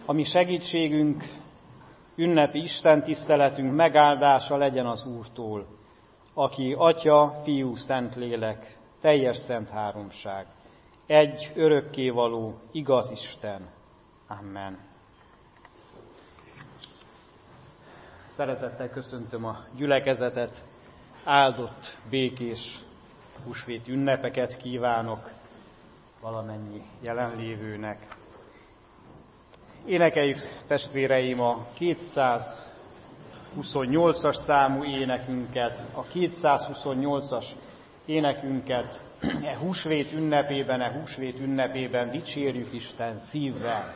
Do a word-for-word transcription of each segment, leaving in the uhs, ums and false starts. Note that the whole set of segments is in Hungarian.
A mi segítségünk, ünnepi istentiszteletünk megáldása legyen az Úrtól, aki Atya, Fiú, Szentlélek, teljes szent háromság, egy örökkévaló, igaz Isten. Amen. Szeretettel köszöntöm a gyülekezetet, áldott, békés húsvét ünnepeket kívánok valamennyi jelenlévőnek. Énekeljük, testvéreim, a kétszázhuszonnyolcas számú énekünket, a kétszázhuszonnyolcas énekünket e húsvét ünnepében, e húsvét ünnepében dicsérjük Isten szívvel.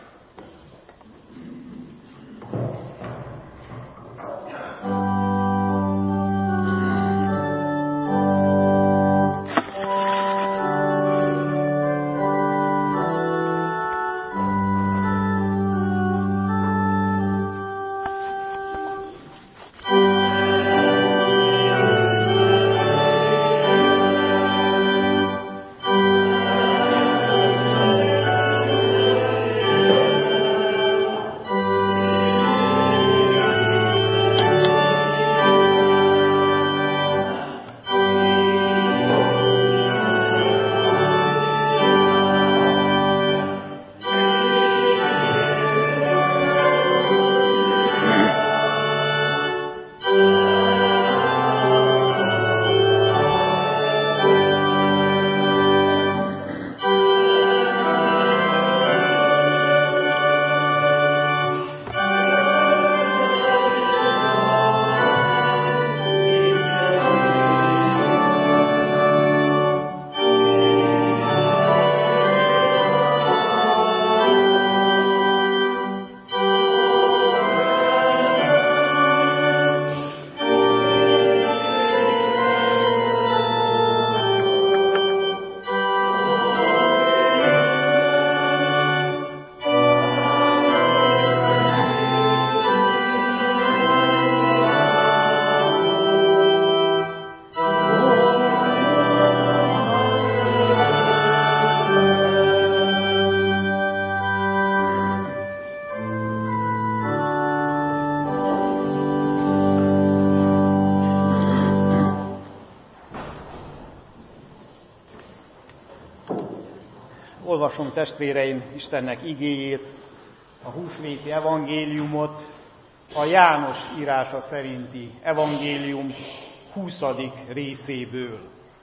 Olvasom, testvéreim, Istennek igéjét, a húsvéti evangéliumot, a János írása szerinti evangélium huszadik részéből.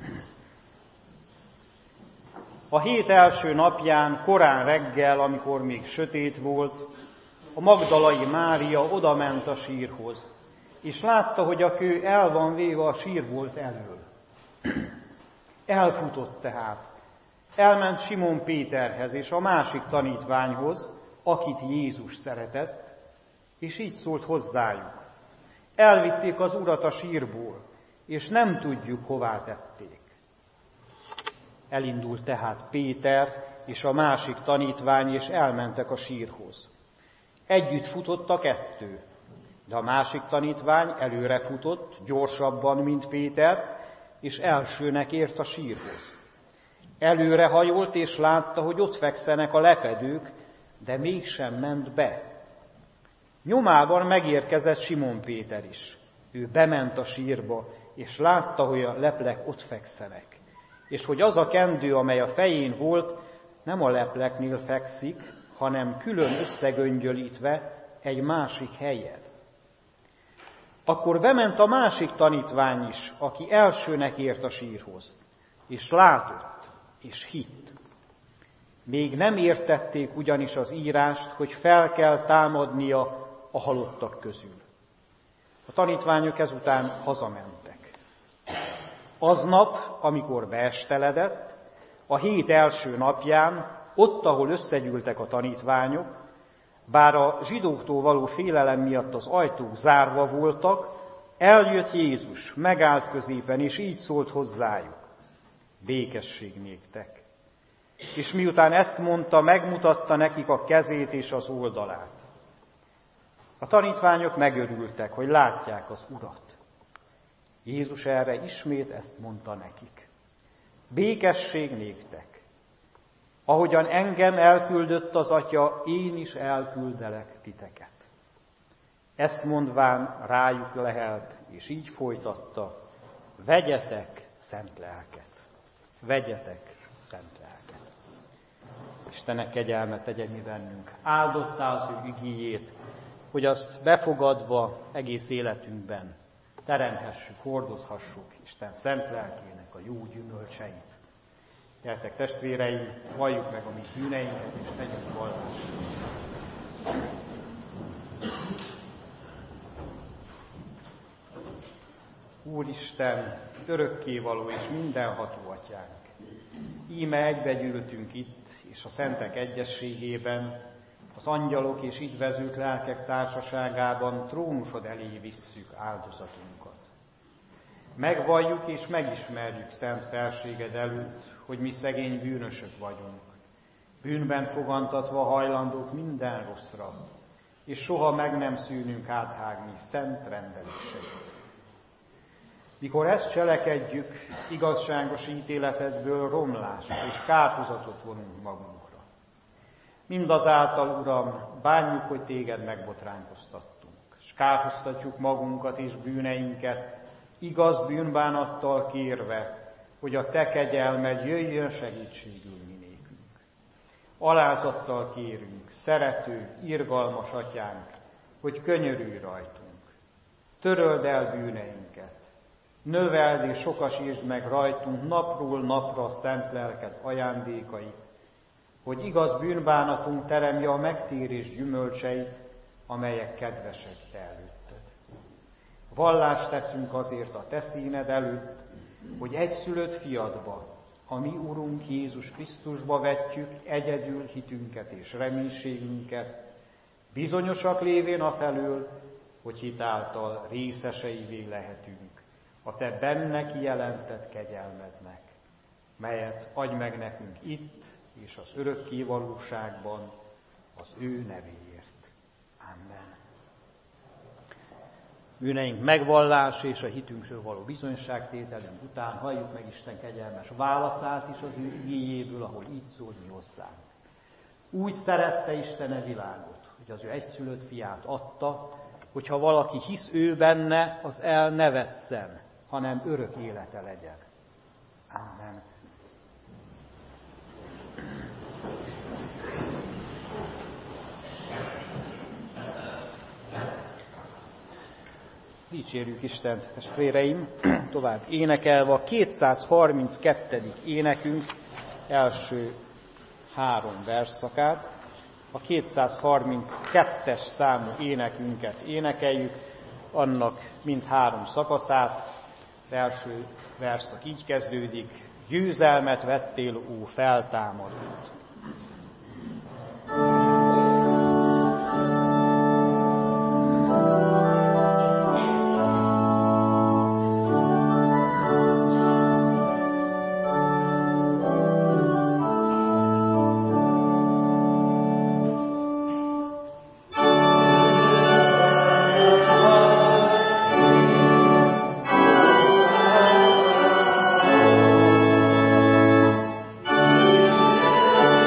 A hét első napján, korán reggel, amikor még sötét volt, a magdalai Mária odament a sírhoz, és látta, hogy a kő el van véve a sírbolt elől. Elfutott tehát. Elment Simon Péterhez és a másik tanítványhoz, akit Jézus szeretett, és így szólt hozzájuk. Elvitték az Urat a sírból, és nem tudjuk, hová tették. Elindult tehát Péter és a másik tanítvány, és elmentek a sírhoz. Együtt futott a kettő, de a másik tanítvány előre futott, gyorsabban, mint Péter, és elsőnek ért a sírhoz. Előre hajolt, és látta, hogy ott fekszenek a lepedők, de mégsem ment be. Nyomában megérkezett Simon Péter is. Ő bement a sírba, és látta, hogy a leplek ott fekszenek, és hogy az a kendő, amely a fején volt, nem a lepleknél fekszik, hanem külön összegöngyölítve egy másik helyen. Akkor bement a másik tanítvány is, aki elsőnek ért a sírhoz, és látott, és hitt. Még nem értették ugyanis az írást, hogy fel kell támadnia a halottak közül. A tanítványok ezután hazamentek. Aznap, amikor beesteledett, a hét első napján, ott, ahol összegyűltek a tanítványok, bár a zsidóktól való félelem miatt az ajtók zárva voltak, eljött Jézus, megállt középen, és így szólt hozzájuk. Békesség néktek. És miután ezt mondta, megmutatta nekik a kezét és az oldalát. A tanítványok megörültek, hogy látják az Urat. Jézus erre ismét ezt mondta nekik. Békesség néktek. Ahogyan engem elküldött az Atya, én is elküldelek titeket. Ezt mondván rájuk lehelt, és így folytatta, vegyetek szent lelket. Vegyetek szent lelket. Istenek kegyelmet tegye mi bennünk. Áldottá az ő igéjét, hogy azt befogadva egész életünkben teremhessük, hordozhassuk Isten szent lelkének a jó gyümölcseit. Gyertek testvéreim, valljuk meg a mi bűneinket, és tegyünk vallást. Úristen, örökkévaló és mindenható Atyánk, íme egybegyűltünk itt, és a szentek egyességében, az angyalok és itt vezült lelkek társaságában trónusod elé visszük áldozatunkat. Megvalljuk és megismerjük szent felséged előtt, hogy mi szegény bűnösök vagyunk, bűnben fogantatva hajlandók minden rosszra, és soha meg nem szűnünk áthágni szent rendeléseit. Mikor ezt cselekedjük, igazságos ítéletedből romlást és kárhozatot vonunk magunkra. Mindazáltal, Uram, bánjuk, hogy téged megbotránkoztattunk, és kárhoztatjuk magunkat és bűneinket, igaz bűnbánattal kérve, hogy a te kegyelmed jöjjön segítségül mi nékünk. Alázattal kérünk, szerető, irgalmas Atyánk, hogy könyörülj rajtunk. Töröld el bűneinket, növeld és sokasítsd meg rajtunk napról napra szent lelked ajándékait, hogy igaz bűnbánatunk teremje a megtérés gyümölcseit, amelyek kedvesek te előtted. Vallást teszünk azért a te színed előtt, hogy egyszülött fiadba, a mi Urunk Jézus Krisztusba vetjük egyedül hitünket és reménységünket, bizonyosak lévén afelől, hogy hitáltal részeseivé lehetünk a te benne kijelentett kegyelmednek, melyet adj meg nekünk itt és az örökké valóságban az ő nevéért. Amen. Bűneink megvallás és a hitünkről való bizonyságtételünk után halljuk meg Isten kegyelmes válaszát is az ő igéjéből, ahol így szól mi hozzánk. Úgy szerette Isten a világot, hogy az ő egyszülött fiát adta, hogyha valaki hisz ő benne, az el ne vesszen, hanem örök élete legyen. Amen. Dicsérjük Istent, testvéreim, tovább énekelve a kétszázharminckettő énekünk első három versszakát. A kétszázharminckettes számú énekünket énekeljük, annak mind három szakaszát. Az első verszak így kezdődik, győzelmet vettél, ó feltámadott. Amen.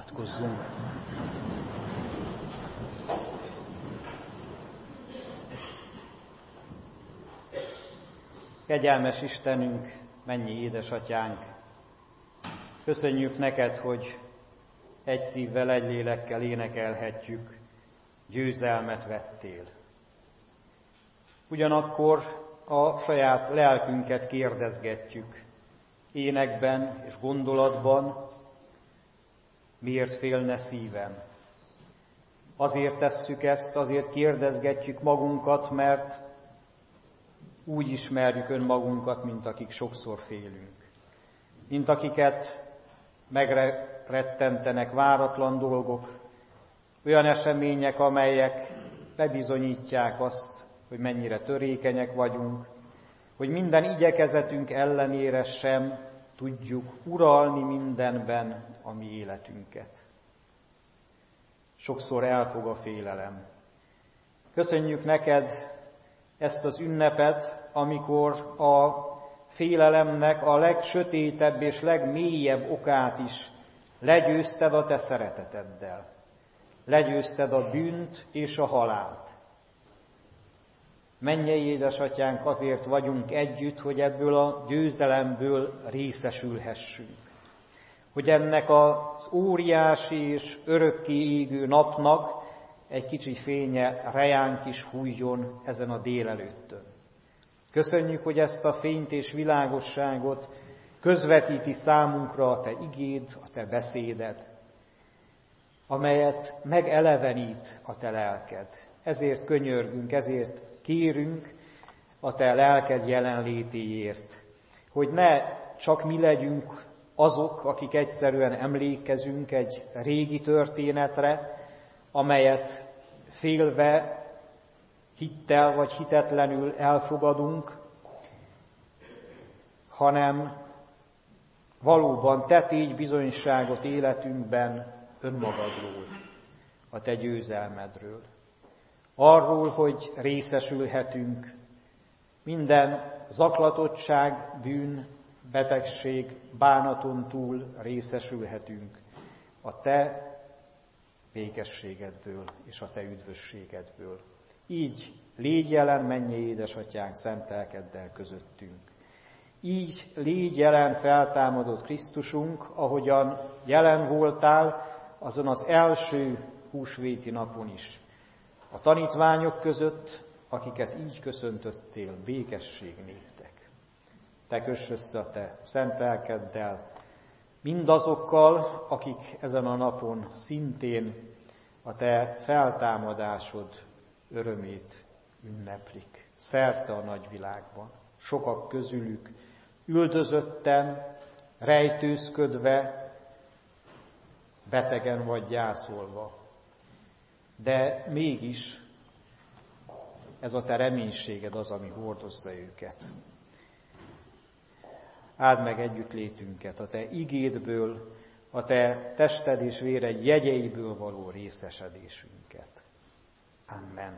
Imádkozzunk! Kegyelmes Istenünk, mennyi édesatyánk! Köszönjük neked, hogy egy szívvel, egy lélekkel énekelhetjük, győzelmet vettél. Ugyanakkor a saját lelkünket kérdezgetjük, énekben és gondolatban, miért félne szívem. Azért tesszük ezt, azért kérdezgetjük magunkat, mert úgy ismerjük önmagunkat, mint akik sokszor félünk. Mint akiket megrettentenek váratlan dolgok, olyan események, amelyek bebizonyítják azt, hogy mennyire törékenyek vagyunk, hogy minden igyekezetünk ellenére sem tudjuk uralni mindenben a mi életünket. Sokszor elfog a félelem. Köszönjük neked ezt az ünnepet, amikor a félelemnek a legsötétebb és legmélyebb okát is legyőzted a te szereteteddel. Legyőzted a bűnt és a halált. Mennyei édesatyánk, azért vagyunk együtt, hogy ebből a győzelemből részesülhessünk. Hogy ennek az óriási és örökké égő napnak egy kicsi fénye rejánk is hújjon ezen a délelőttön. Köszönjük, hogy ezt a fényt és világosságot közvetíti számunkra a te igéd, a te beszéded, amelyet megelevenít a te lelked. Ezért könyörgünk, ezért kérünk a te lelked jelenlétéért, hogy ne csak mi legyünk azok, akik egyszerűen emlékezünk egy régi történetre, amelyet félve, hittel vagy hitetlenül elfogadunk, hanem valóban te tégy bizonyságot életünkben önmagadról, a te győzelmedről. Arról, hogy részesülhetünk minden zaklatottság, bűn, betegség, bánaton túl részesülhetünk a te békességedből és a te üdvösségedből. Így légy jelen, mennyei édesatyánk, szent lelkeddel közöttünk. Így légy jelen, feltámadott Krisztusunk, ahogyan jelen voltál azon az első húsvéti napon is. A tanítványok között, akiket így köszöntöttél, békesség néktek. Te köss össze a te szent lelkeddel mindazokkal, akik ezen a napon szintén a te feltámadásod örömét ünneplik. Szerte a nagyvilágban. Sokak közülük üldözötten, rejtőzködve, betegen vagy gyászolva. De mégis ez a te reménységed az, ami hordozza őket. Áld meg együttlétünket a te igédből, a te tested és véred jegyeiből való részesedésünket. Amen.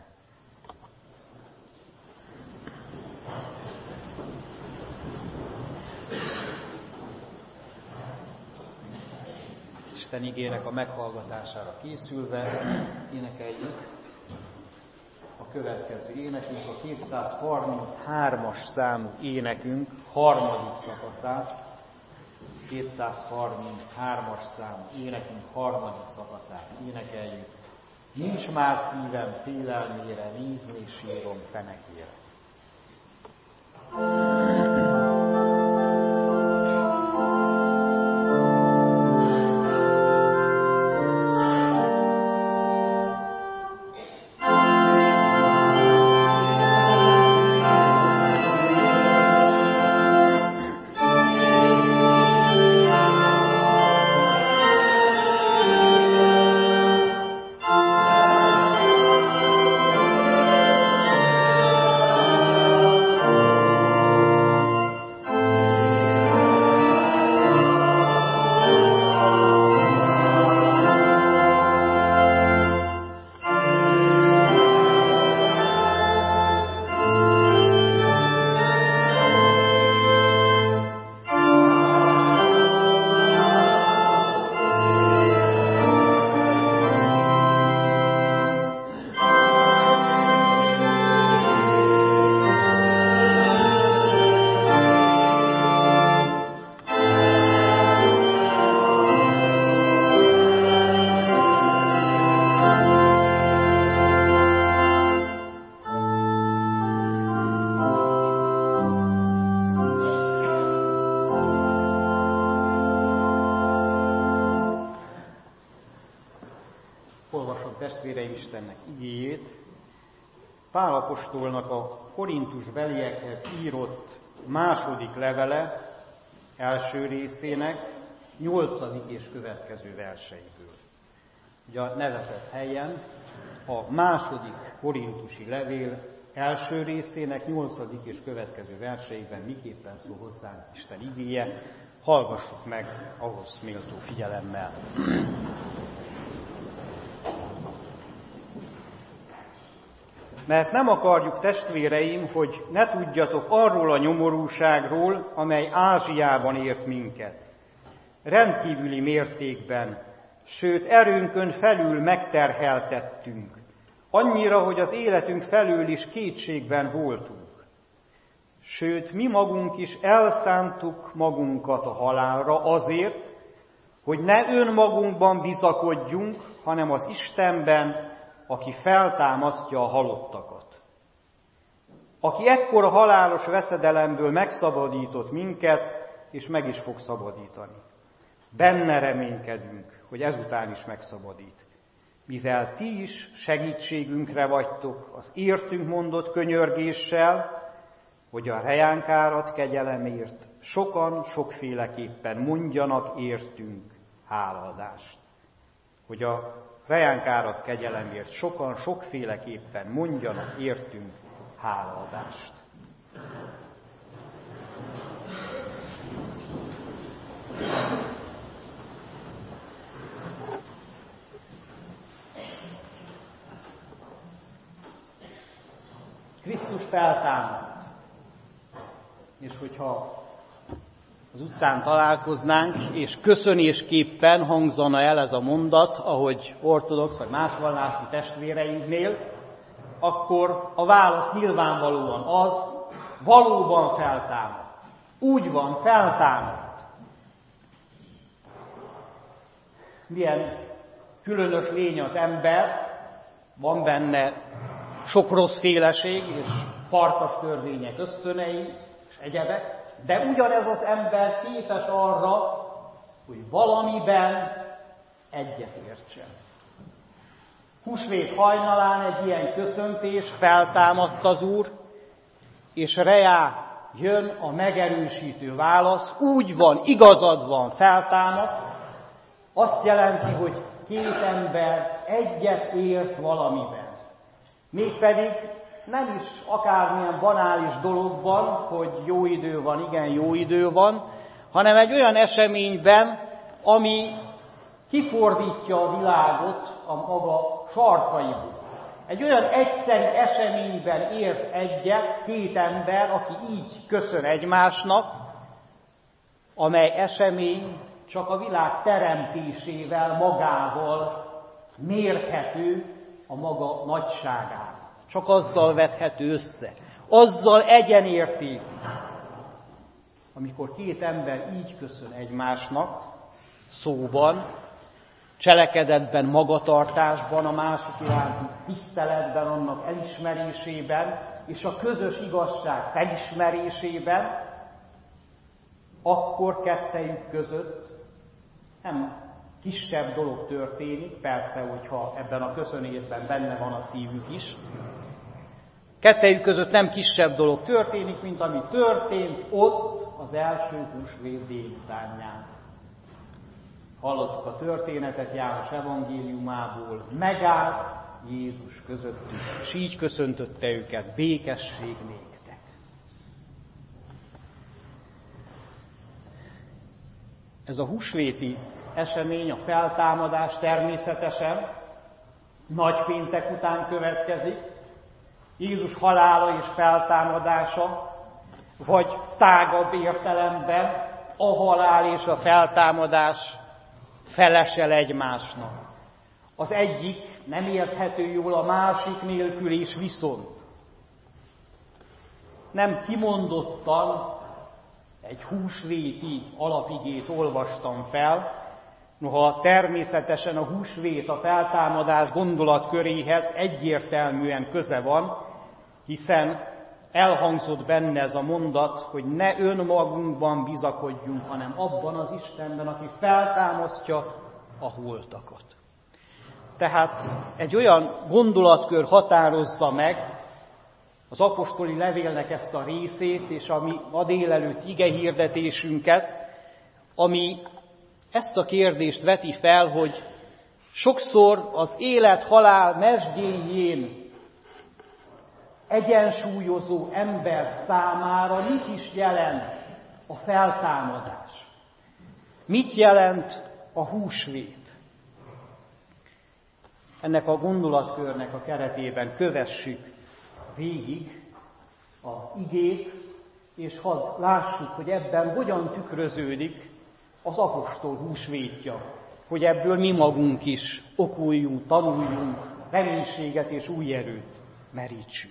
Isten igének a meghallgatására készülve énekeljük a következő énekünk, a kétszázharminchármas számú énekünk harmadik szakaszát. kétszázharminchármas számú énekünk harmadik szakaszát énekeljük. Nincs már szívem félelmére, nézni sírom fenekére. Thank you. Olvasom, testvéreim, Istennek igéjét. Pál apostolnak a Korintus beliekhez írott második levele első részének nyolcadik és következő verseiből. Ugye a nevezett helyen a második korintusi levél első részének nyolcadik és következő verseiben miképpen szól hozzánk Isten igéje, hallgassuk meg ahhoz méltó figyelemmel. Mert nem akarjuk, testvéreim, hogy ne tudjatok arról a nyomorúságról, amely Ázsiában ért minket. Rendkívüli mértékben, sőt erőnkön felül megterheltettünk, annyira, hogy az életünk felül is kétségben voltunk. Sőt, mi magunk is elszántuk magunkat a halálra azért, hogy ne önmagunkban bizakodjunk, hanem az Istenben, aki feltámasztja a halottakat. Aki ekkora halálos veszedelemből megszabadított minket, és meg is fog szabadítani. Benne reménykedünk, hogy ezután is megszabadít. Mivel ti is segítségünkre vagytok az értünk mondott könyörgéssel, hogy a rejánk áradt kegyelemért sokan sokféleképpen mondjanak értünk hálaadást. Hogy a rejánk áradt kegyelemért sokan sokféleképpen mondjanak értünk hálaadást. Krisztus feltámadt, és hogyha az utcán találkoznánk, és köszönésképpen hangzana el ez a mondat, ahogy ortodox vagy más vallású testvéreinknél, akkor a válasz nyilvánvalóan az, valóban feltámadt. Úgy van, feltámadt. Milyen különös lény az ember, van benne sok rossz féleség és farkas törvények ösztönei és egyebek, de ugyanez az ember képes arra, hogy valamiben egyet értsen. Húsvét hajnalán egy ilyen köszöntés, feltámadt az Úr, és reá jön a megerősítő válasz, úgy van, igazad van, feltámadt, azt jelenti, hogy két ember egyet ért valamiben. Mégpedig nem is akármilyen banális dologban, hogy jó idő van, igen, jó idő van, hanem egy olyan eseményben, ami kifordítja a világot a maga sarkaiból. Egy olyan egyszerű eseményben ért egyet két ember, aki így köszön egymásnak, amely esemény csak a világ teremtésével, magával mérhető a maga nagyságával. Csak azzal vethető össze. Azzal egyenértékű. Amikor két ember így köszön egymásnak, szóban, cselekedetben, magatartásban, a másik iránti tiszteletben, annak elismerésében, és a közös igazság felismerésében, akkor kettejük között nem kisebb dolog történik, persze, hogyha ebben a köszönésben benne van a szívük is. Kettejük között nem kisebb dolog történik, mint ami történt ott az első húsvét délutánján. Hallottuk a történetet János evangéliumából, megállt Jézus közöttük, és így köszöntötte őket, békesség néktek. Ez a húsvéti esemény, a feltámadás természetesen nagypéntek után következik, Jézus halála és feltámadása, vagy tágabb értelemben a halál és a feltámadás felesel egymásnak. Az egyik nem érthető jól a másik nélkül, és viszont nem kimondottan egy húsvéti alapigét olvastam fel, noha természetesen a húsvét a feltámadás gondolatköréhez egyértelműen köze van, hiszen elhangzott benne ez a mondat, hogy ne önmagunkban bizakodjunk, hanem abban az Istenben, aki feltámasztja a holtakat. Tehát egy olyan gondolatkör határozza meg az apostoli levélnek ezt a részét, és ami a délelőtt igehirdetésünket, ami ezt a kérdést veti fel, hogy sokszor az élet-halál mezsgéjén egyensúlyozó ember számára mit is jelent a feltámadás? Mit jelent a húsvét? Ennek a gondolatkörnek a keretében kövessük végig az igét, és hadd lássuk, hogy ebben hogyan tükröződik az apostol húsvétja, hogy ebből mi magunk is okuljunk, tanuljunk, reménységet és új erőt merítsünk.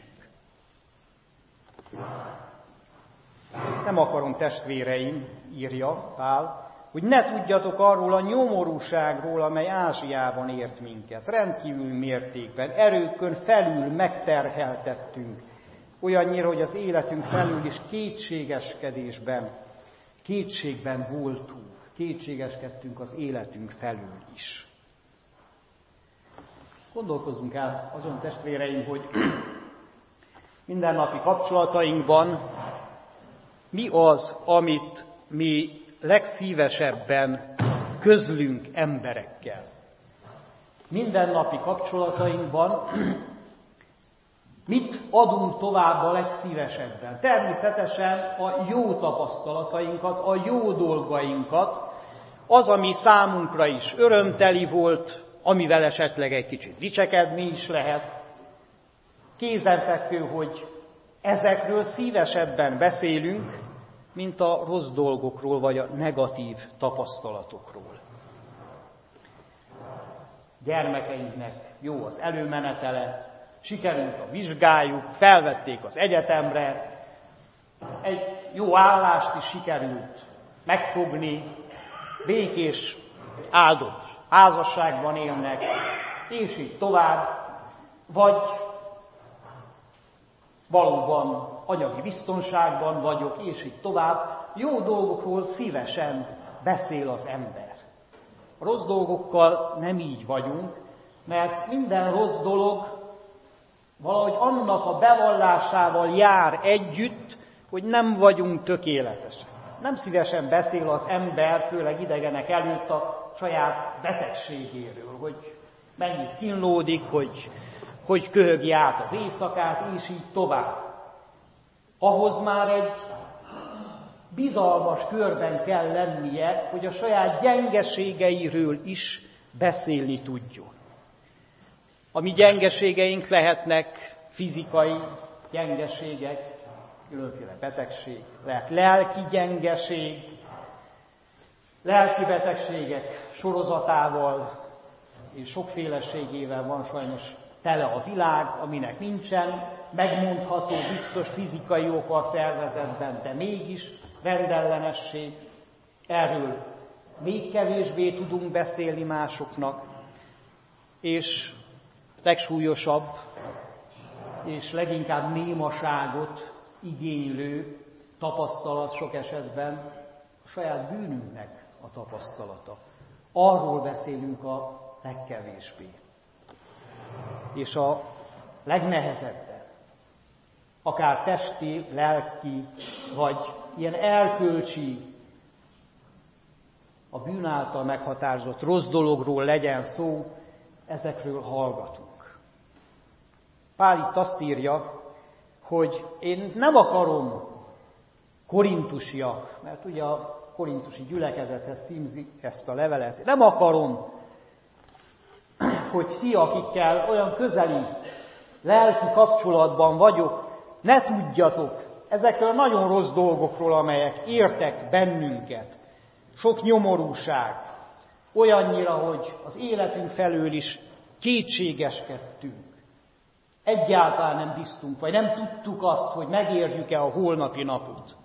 Nem akarom, testvéreim, írja Pál, hogy ne tudjatok arról a nyomorúságról, amely Ázsiában ért minket. Rendkívül mértékben, erőkön felül megterheltettünk, olyannyira, hogy az életünk felül is kétségeskedésben, kétségben voltunk, kétségeskedtünk az életünk felül is. Gondolkozzunk el azon, testvéreim, hogy mindennapi kapcsolatainkban mi az, amit mi legszívesebben közlünk emberekkel. Mindennapi kapcsolatainkban mit adunk tovább a legszívesebben? Természetesen a jó tapasztalatainkat, a jó dolgainkat, az, ami számunkra is örömteli volt, amivel esetleg egy kicsit dicsekedni is lehet. Kézenfekvő, hogy ezekről szívesebben beszélünk, mint a rossz dolgokról, vagy a negatív tapasztalatokról. Gyermekeinknek jó az előmenetele, sikerült a vizsgájuk, felvették az egyetemre, egy jó állást is sikerült megfogni, békés, áldott házasságban élnek, és így tovább, vagy valóban anyagi biztonságban vagyok, és így tovább. Jó dolgokról szívesen beszél az ember. A rossz dolgokkal nem így vagyunk, mert minden rossz dolog valahogy annak a bevallásával jár együtt, hogy nem vagyunk tökéletesek. Nem szívesen beszél az ember, főleg idegenek előtt a saját betegségéről, hogy mennyit kínlódik, hogy, hogy köhögi át az éjszakát, és így tovább. Ahhoz már egy bizalmas körben kell lennie, hogy a saját gyengeségeiről is beszélni tudjon. A mi gyengeségeink lehetnek fizikai gyengeségek, különféle betegség, lehet lelki gyengeség, lelki betegségek sorozatával és sokféleségével van sajnos tele a világ, aminek nincsen megmondható biztos fizikai oka a szervezetben, de mégis rendellenesség. Erről még kevésbé tudunk beszélni másoknak, és legsúlyosabb és leginkább némaságot igénylő tapasztalat sok esetben a saját bűnünknek a tapasztalata. Arról beszélünk a legkevésbé. És a legnehezebben, akár testi, lelki, vagy ilyen erkölcsi, a bűn által meghatározott rossz dologról legyen szó, ezekről hallgatunk. Pál itt azt írja, hogy én nem akarom korintusiak, mert ugye a korintusi gyülekezethez címzi ezt a levelet, nem akarom, hogy ti, akikkel olyan közeli lelki kapcsolatban vagyok, ne tudjatok ezekről a nagyon rossz dolgokról, amelyek értek bennünket. Sok nyomorúság, olyannyira, hogy az életünk felől is kétségeskedtünk. Egyáltalán nem bíztunk, vagy nem tudtuk azt, hogy megérjük-e a holnapi napot.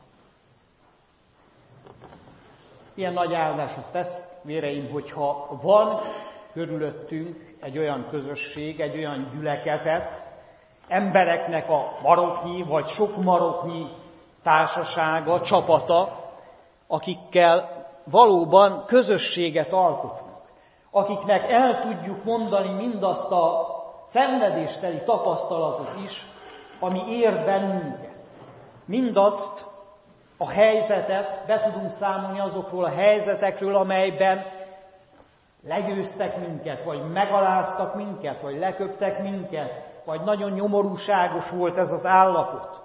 Ilyen nagy áldás az testvéreim, hogyha van körülöttünk egy olyan közösség, egy olyan gyülekezet, embereknek a maroknyi, vagy sok maroknyi társasága, csapata, akikkel valóban közösséget alkotunk. akiknek el tudjuk mondani mindazt a szenvedésteli tapasztalatot is, ami ér bennünket. Mindazt a helyzetet, be tudunk számolni azokról a helyzetekről, amelyben legyőztek minket, vagy megaláztak minket, vagy leköptek minket, vagy nagyon nyomorúságos volt ez az állapot.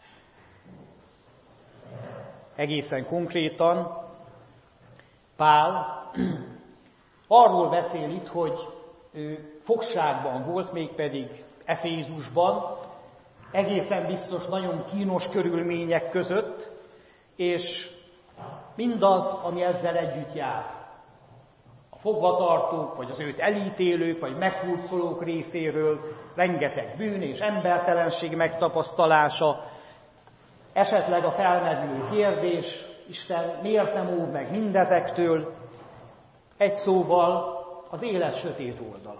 Egészen konkrétan Pál arról beszél itt, hogy ő fogságban volt, mégpedig Efézusban, egészen biztos nagyon kínos körülmények között, és mindaz, ami ezzel együtt jár. A fogvatartók, vagy az őt elítélők, vagy meghurcolók részéről rengeteg bűn és embertelenség megtapasztalása, esetleg a felmerülő kérdés, Isten miért nem óv meg mindezektől, egy szóval az élet sötét oldala.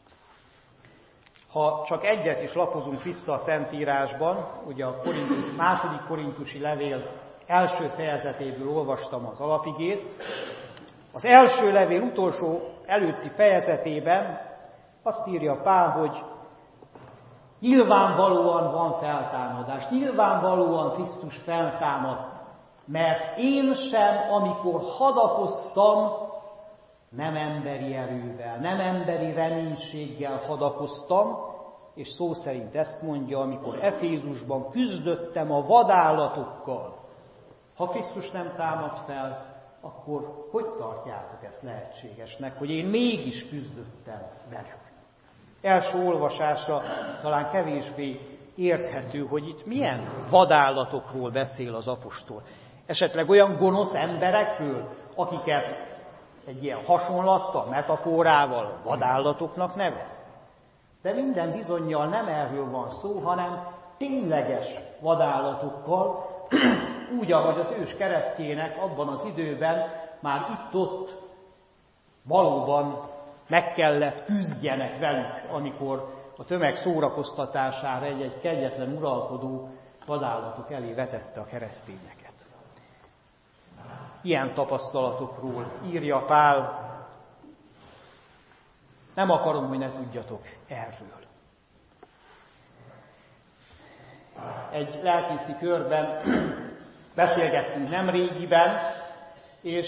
Ha csak egyet is lapozunk vissza a Szentírásban, ugye a Korintus, második korintusi levél első fejezetéből olvastam az alapigét, az első levél utolsó előtti fejezetében azt írja Pál, hogy nyilvánvalóan van feltámadás, nyilvánvalóan Krisztus feltámadt, mert én sem, amikor hadakoztam, nem emberi erővel, nem emberi reménységgel hadakoztam, és szó szerint ezt mondja, amikor Efézusban küzdöttem a vadállatokkal. Ha Krisztus nem támad fel, akkor hogy tartjátok ezt lehetségesnek, hogy én mégis küzdöttem velük? Első olvasásra talán kevésbé érthető, hogy itt milyen vadállatokról beszél az apostol. Esetleg olyan gonosz emberekről, akiket egy ilyen hasonlattal, metaforával vadállatoknak nevez. De minden bizonnyal nem erről van szó, hanem tényleges vadállatokkal, úgy, ahogy az ős keresztjének abban az időben már itt-ott valóban meg kellett küzdjenek velük, amikor a tömeg szórakoztatására egy-egy kegyetlen uralkodó vadállatok elé vetette a keresztényeket. Ilyen tapasztalatokról írja Pál, nem akarom, hogy ne tudjatok erről. Egy lelkészi körben beszélgettünk nemrégiben, és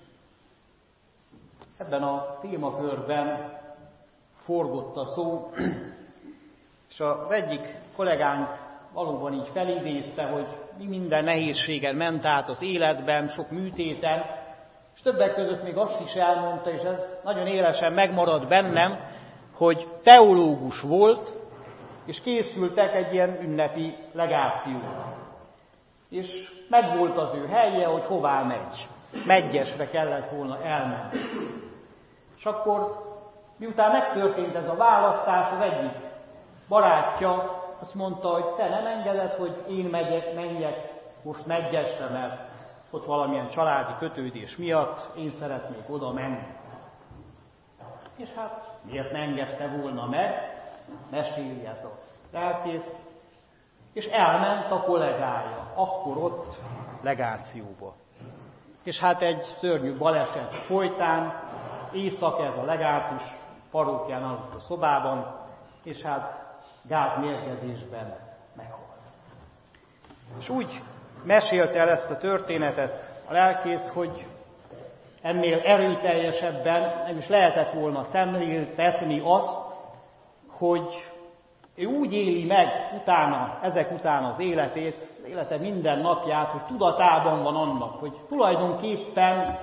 ebben a témakörben forgott a szó, és az egyik kollégánk valóban így felidézte, hogy mi minden nehézségen ment át az életben, sok műtéten, és többek között még azt is elmondta, és ez nagyon élesen megmaradt bennem, hogy teológus volt, és készültek egy ilyen ünnepi legációra. És megvolt az ő helye, hogy hová megy. Medgyesre kellett volna elmenni. És akkor, miután megtörtént ez a választás, az egyik barátja azt mondta, hogy te nem engeded, hogy én megyek, menjek most Medgyesre, mert ott valamilyen családi kötődés miatt én szeretnék oda menni. És hát miért ne engedte volna meg, meséli ez a lelkész, és elment a kollégája, akkor ott legációba. És hát egy szörnyű baleset folytán, éjszaka ez a legátus parókján aludt a szobában, és hát gázmérgezésben meghalt. És úgy mesélte el ezt a történetet a lelkész, hogy ennél erőteljesebben nem is lehetett volna szemléltetni azt, hogy ő úgy éli meg utána, ezek után az életét, az élete minden napját, hogy tudatában van annak, hogy tulajdonképpen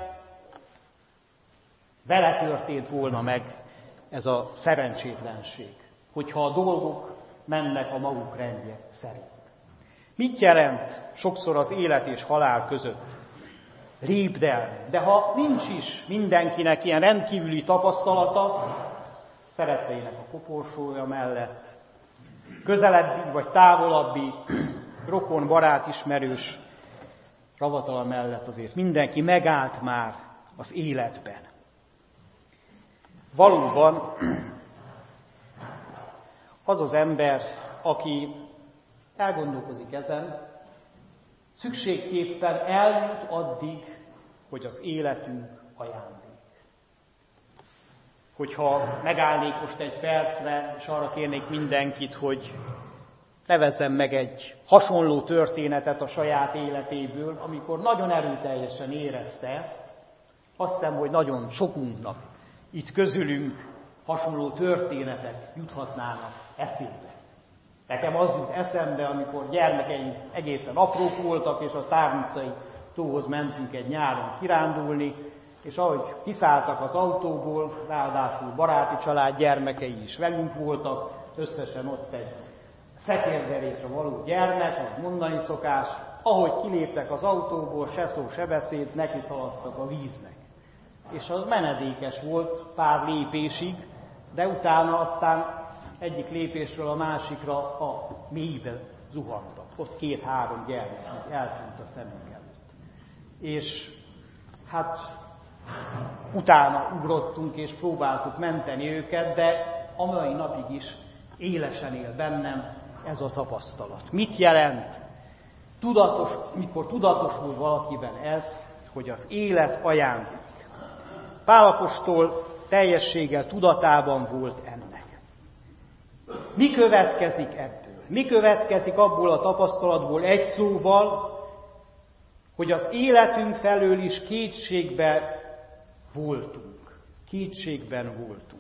vele történt volna meg ez a szerencsétlenség, hogyha a dolgok mennek a maguk rendje szerint. Mit jelent sokszor az élet és halál között lépdelni? De ha nincs is mindenkinek ilyen rendkívüli tapasztalata, szeretteinek a koporsója mellett, közelebbi vagy távolabbi rokon, barát, ismerős ravatala mellett azért mindenki megállt már az életben. Valóban az az ember, aki elgondolkozik ezen, szükségképpen eljut addig, hogy az életünk ajándék. hogyha megállnék most egy percre, és arra kérnék mindenkit, hogy nevezzem meg egy hasonló történetet a saját életéből, amikor nagyon erőteljesen érezte ezt. Azt hiszem, hogy nagyon sokunknak itt közülünk hasonló történetek juthatnának eszébe. Nekem az jut eszembe, amikor gyermekeim egészen aprók voltak, és a Tárnicai tóhoz mentünk egy nyáron kirándulni, és ahogy kiszálltak az autóból, ráadásul baráti család gyermekei is velünk voltak, összesen ott egy szekérderékre való gyermek, vagy mondani szokás, ahogy kiléptek az autóból, se szó, se beszéd, neki szaladtak a víznek. És az menedékes volt pár lépésig, de utána aztán egyik lépésről a másikra a mélybe zuhantak. Ott két-három gyermek eltűnt a szemünk előtt. És hát utána ugrottunk és próbáltuk menteni őket, de a mai napig is élesen él bennem ez a tapasztalat. Mit jelent, tudatos, mikor tudatosul valakiben ez, hogy az élet ajándék? Pál apostol teljességgel tudatában volt ennek. Mi következik ebből? Mi következik abból a tapasztalatból egy szóval, hogy az életünk felől is kétségben voltunk. Kétségben voltunk.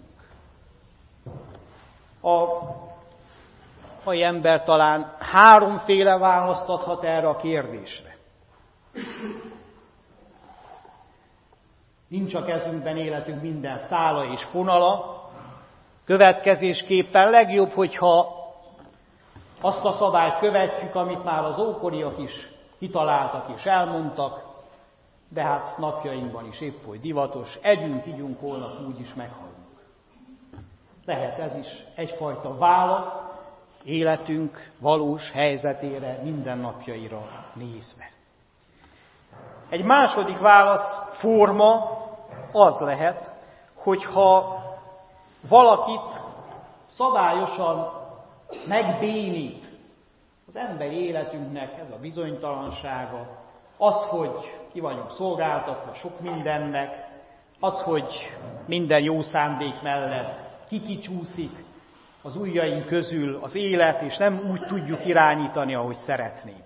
A mai ember talán háromféle választ adhat erre a kérdésre. Nincs a kezünkben életünk minden szála és fonala, következésképpen legjobb, hogyha azt a szabályt követjük, amit már az ókoriak is kitaláltak és elmondtak, de hát napjainkban is épp hogy divatos, együnk, igyunk, holnap úgyis meghalunk. Lehet ez is egyfajta válasz életünk valós helyzetére, mindennapjaira nézve. Egy második válasz forma az lehet, hogyha valakit szabályosan megbénít az emberi életünknek ez a bizonytalansága, az, hogy ki vagyunk szolgáltatva sok mindennek, az, hogy minden jó szándék mellett kikicsúszik az ujjaink közül az élet, és nem úgy tudjuk irányítani, ahogy szeretnénk.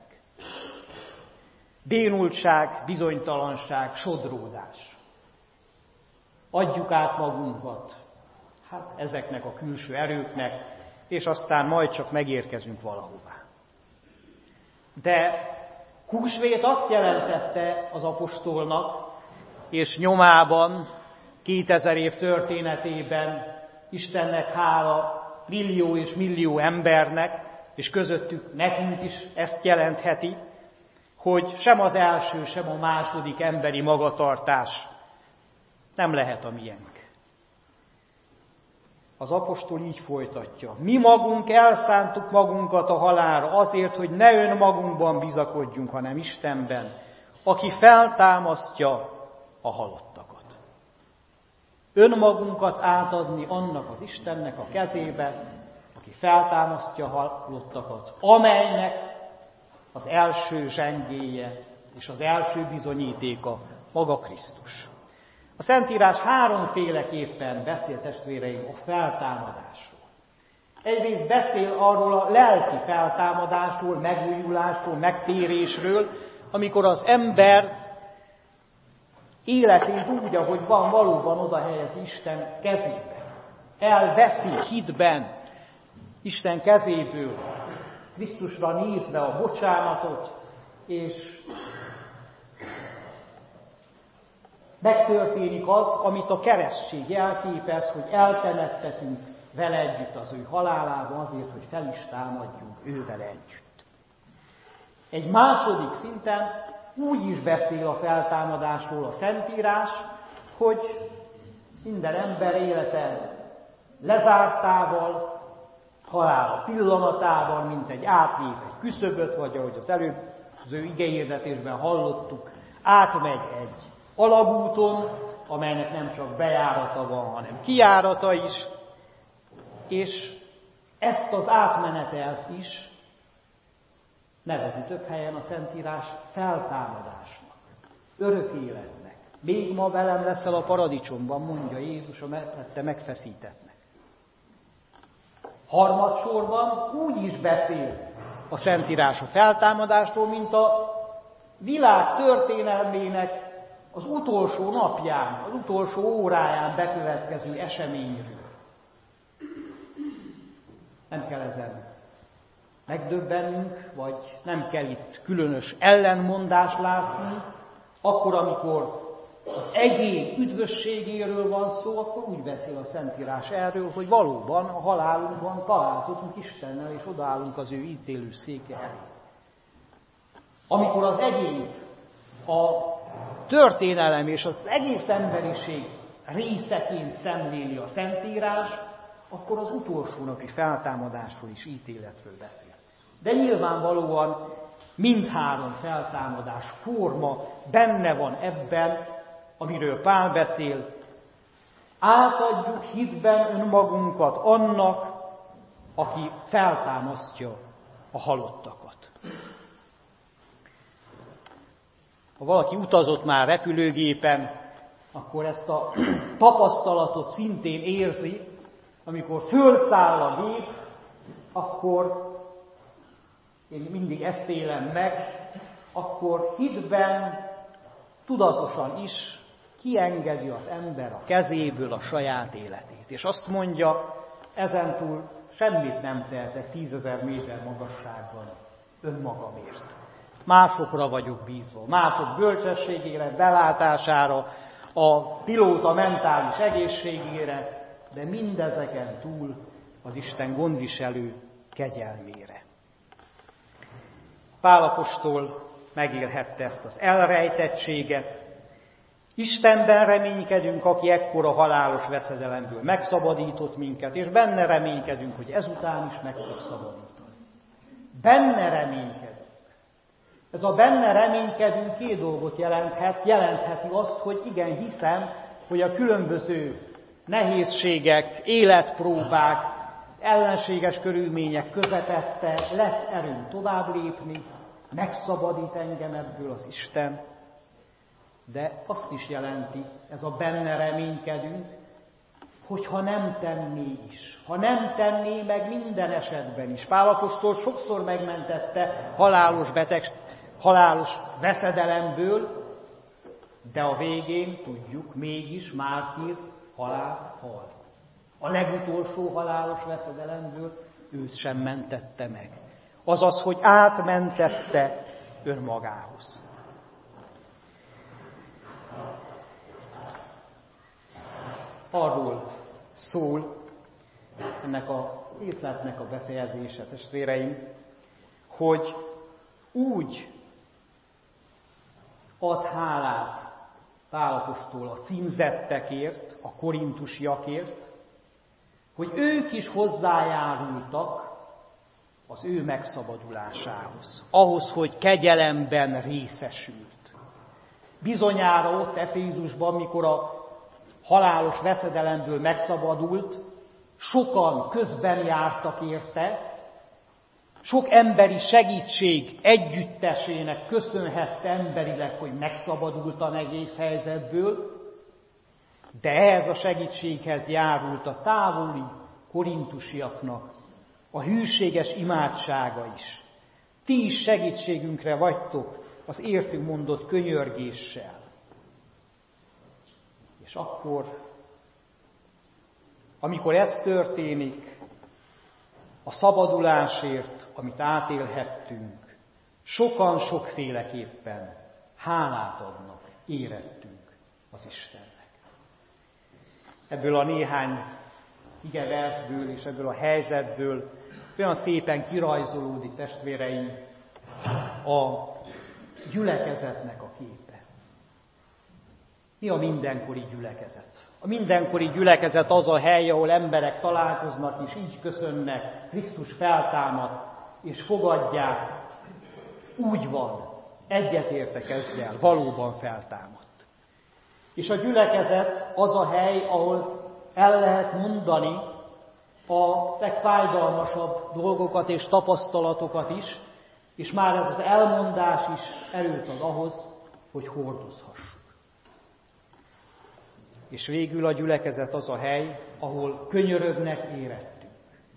Bénultság, bizonytalanság, sodródás. Adjuk át magunkat, hát ezeknek a külső erőknek, és aztán majd csak megérkezünk valahová. De húsvét azt jelentette az apostolnak, és nyomában, kétezer év történetében Istennek hála millió és millió embernek, és közöttük nekünk is ezt jelentheti, hogy sem az első, sem a második emberi magatartás nem lehet a miénk. Az apostol így folytatja. Mi magunk elszántuk magunkat a halálra azért, hogy ne önmagunkban bizakodjunk, hanem Istenben, aki feltámasztja a halottakat. Önmagunkat átadni annak az Istennek a kezébe, aki feltámasztja a halottakat, amelynek az első zsengéje és az első bizonyítéka maga Krisztus. A Szentírás háromféleképpen beszél, testvéreim, a feltámadásról. Egyrészt beszél arról a lelki feltámadásról, megújulásról, megtérésről, amikor az ember életét úgy, ahogy van, valóban oda helyezi Isten kezébe. Elveszi hitben Isten kezéből, Krisztusra nézve a bocsánatot, és megtörténik az, amit a keresztség jelképez, hogy eltemettetünk vele együtt az ő halálában azért, hogy fel is támadjunk ővel együtt. Egy második szinten úgy is beszél a feltámadásról a Szentírás, hogy minden ember élete lezártával, halála pillanatával, mint egy átlép egy küszöböt, vagy ahogy az előző igehirdetésben hallottuk, átmegy egy alagúton, amelynek nem csak bejárata van, hanem kijárata is, és ezt az átmenetelt is nevezi több helyen a Szentírás feltámadásnak, örök életnek, Még ma velem leszel a paradicsomban, mondja Jézus a mellette megfeszítettnek. Harmadsorban úgy is beszél a Szentírás a feltámadásról, mint a világ történelmének az utolsó napján, az utolsó óráján bekövetkező eseményről. Nem kell ezen megdöbbennünk, vagy nem kell itt különös ellenmondást látnunk. Akkor, amikor az egyén üdvösségéről van szó, akkor úgy beszél a Szentírás erről, hogy valóban a halálunkban találkozunk Istennel, és odaállunk az ő ítélő széke elé. Amikor az egyént a történelem és az egész emberiség részeként szemléli a Szentírás, akkor az utolsó napi feltámadásról is ítéletről beszél. De nyilvánvalóan mindhárom feltámadás forma benne van ebben, amiről Pál beszél. Átadjuk hitben önmagunkat annak, aki feltámasztja a halottakat. Ha valaki utazott már repülőgépen, akkor ezt a tapasztalatot szintén érzi, amikor fölszáll a gép, akkor én mindig ezt élem meg, akkor hitben, tudatosan is kiengedi az ember a kezéből a saját életét. És azt mondja, ezentúl semmit nem tehetek tízezer méter magasságban önmagamért. Másokra vagyok bízva, mások bölcsességére, belátására, a pilóta mentális egészségére, de mindezeken túl az Isten gondviselő kegyelmére. Pál apostol megélhette ezt az elrejtettséget. Istenben reménykedünk, aki ekkora halálos veszedelemből megszabadított minket, és benne reménykedünk, hogy ezután is meg fog szabadítani. Benne reménykedünk. Ez a benne reménykedünk két dolgot jelenthet. Jelentheti azt, hogy igen, hiszem, hogy a különböző nehézségek, életpróbák, ellenséges körülmények közepette lesz erőm tovább lépni, megszabadít engem ebből az Isten, de azt is jelenti, ez a benne reménykedünk, hogy ha nem tenné is, ha nem tenné meg minden esetben is. Pál apostol sokszor megmentette halálos beteg, halálos veszedelemből, de a végén, tudjuk, mégis mártír halál halt. A legutolsó halálos veszedelemből őt sem mentette meg. Azaz, hogy átmentette önmagához. Arról szól ennek a részletnek a befejezése, testvéreim, hogy úgy ad hálát Pál apostol a címzettekért, a korintusiakért, hogy ők is hozzájárultak az ő megszabadulásához, ahhoz, hogy kegyelemben részesült. Bizonyára ott Efézusban, mikor a halálos veszedelemből megszabadult, sokan közben jártak érte, sok emberi segítség együttesének köszönhette emberileg, hogy megszabadult a nehéz helyzetből, de ehhez a segítséghez járult a távoli korintusiaknak a hűséges imádsága is. Ti is segítségünkre vagytok az értünk mondott könyörgéssel. És akkor, amikor ez történik, a szabadulásért, amit átélhettünk, sokan sokféleképpen hálát adnak, érettünk az Istennek. Ebből a néhány igeversből és ebből a helyzetből olyan szépen kirajzolódik, testvéreim, a gyülekezetnek a képe. Mi a mindenkori gyülekezet? A mindenkori gyülekezet az a hely, ahol emberek találkoznak, és így köszönnek, Krisztus feltámad, és fogadják. Úgy van, egyetértek ezzel, valóban feltámadt. És a gyülekezet az a hely, ahol el lehet mondani a legfájdalmasabb dolgokat és tapasztalatokat is, és már ez az elmondás is erőt ad ahhoz, hogy hordozhassuk. és végül a gyülekezet az a hely, ahol könyörögnek érettünk,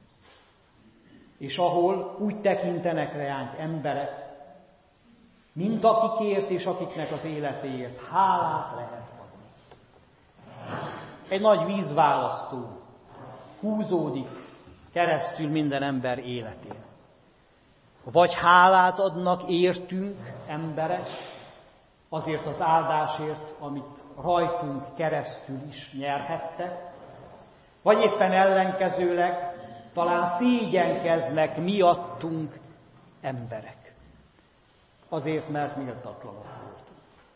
és ahol úgy tekintenek ránk emberek, mint akikért és akiknek az életéért hálát lehet adni. Egy nagy vízválasztó húzódik keresztül minden ember életén. Vagy hálát adnak értünk emberek, azért az áldásért, amit rajtunk keresztül is nyerhettek, vagy éppen ellenkezőleg talán szégyenkeznek miattunk emberek. Azért, mert méltatlanok voltunk.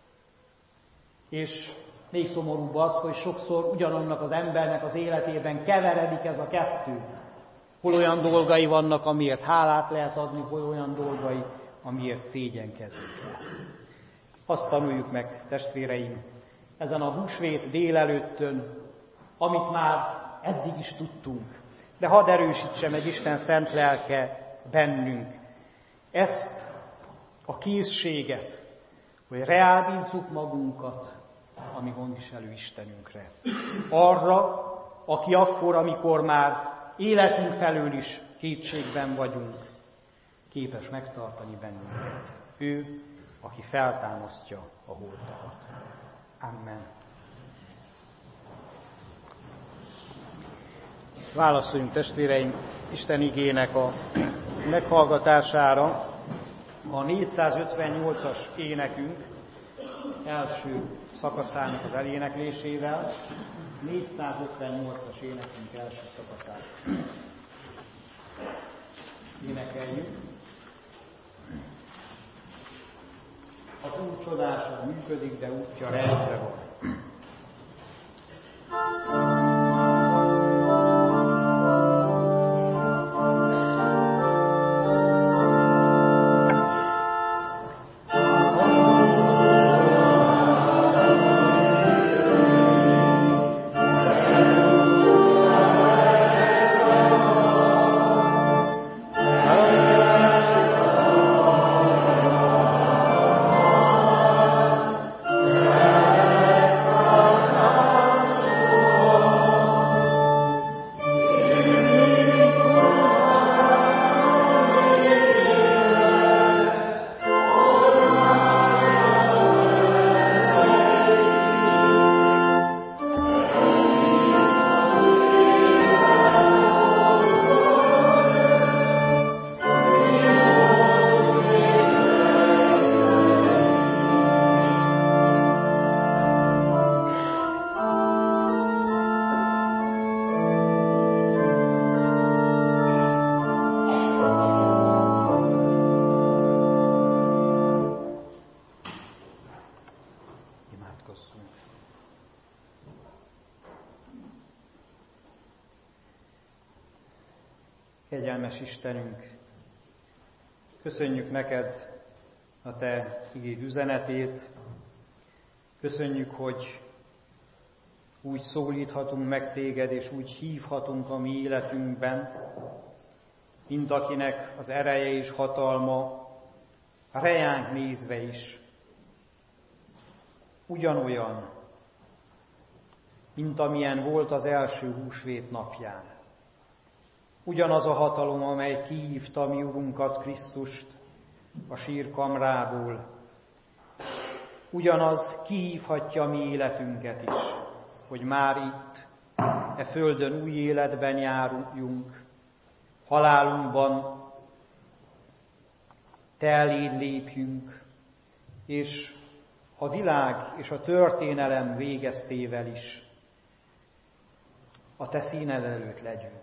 És még szomorúbb az, hogy sokszor ugyanannak az embernek az életében keveredik ez a kettő. Hol olyan dolgai vannak, amiért hálát lehet adni, hol olyan dolgai, amiért szégyenkezni kell. Azt tanuljuk meg, testvéreim, ezen a húsvét délelőttön, amit már eddig is tudtunk, de hadd erősítse meg Isten szent lelke bennünk ezt a készséget, hogy reálbízzuk magunkat a mi gondviselő Istenünkre. Arra, aki akkor, amikor már életünk felől is kétségben vagyunk, képes megtartani bennünket. Ő, aki feltámasztja a holtakat. Amen. Válaszoljunk, testvéreim, Isten igének a meghallgatására. A négyszázötvennyolcas énekünk első szakaszának az eléneklésével, négyszázötvennyolcas énekünk első szakaszát énekeljük. A túl csodásan működik, de útja rejtve van. Kegyelmes Istenünk, köszönjük neked a te igéd üzenetét, köszönjük, hogy úgy szólíthatunk meg téged, és úgy hívhatunk a mi életünkben, mint akinek az ereje és hatalma rejánk nézve is ugyanolyan, mint amilyen volt az első húsvét napján. Ugyanaz a hatalom, amely kihívta mi Urunkat, Krisztust a sírkamrából, ugyanaz kihívhatja mi életünket is, hogy már itt, e földön új életben járuljunk, halálunkban te eléd lépjünk, és a világ és a történelem végeztével is a te színed előtt legyünk.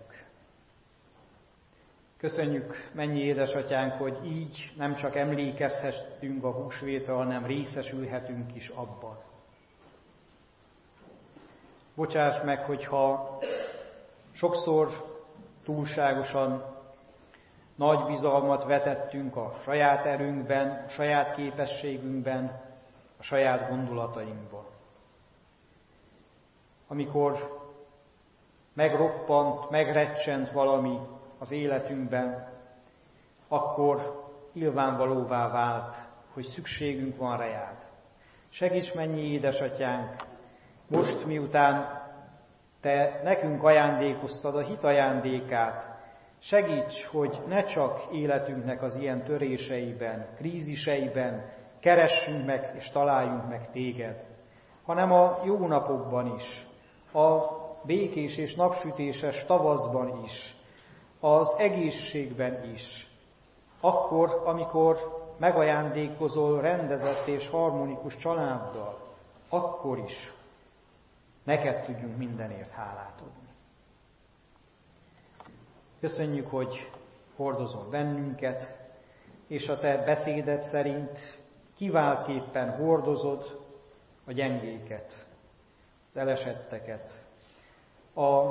Köszönjük, mennyi édesatyánk, hogy így nem csak emlékezhetünk a húsvétre, hanem részesülhetünk is abban. Bocsáss meg, hogyha sokszor túlságosan nagy bizalmat vetettünk a saját erőnkben, a saját képességünkben, a saját gondolatainkban. Amikor megroppant, megrecsent valami az életünkben, akkor nyilvánvalóvá vált, hogy szükségünk van reád. Segíts, mennyi édesatyánk, Most, miután Te nekünk ajándékoztad a hit ajándékát, segíts, hogy ne csak életünknek az ilyen töréseiben, kríziseiben keressünk meg és találjunk meg Téged, hanem a jó napokban is, a békés és napsütéses tavaszban is, az egészségben is, akkor, amikor megajándékozol rendezett és harmonikus családdal, akkor is neked tudjunk mindenért hálát adni. Köszönjük, hogy hordozol bennünket, és a Te beszéded szerint kiváltképpen hordozod a gyengéket, az elesetteket, a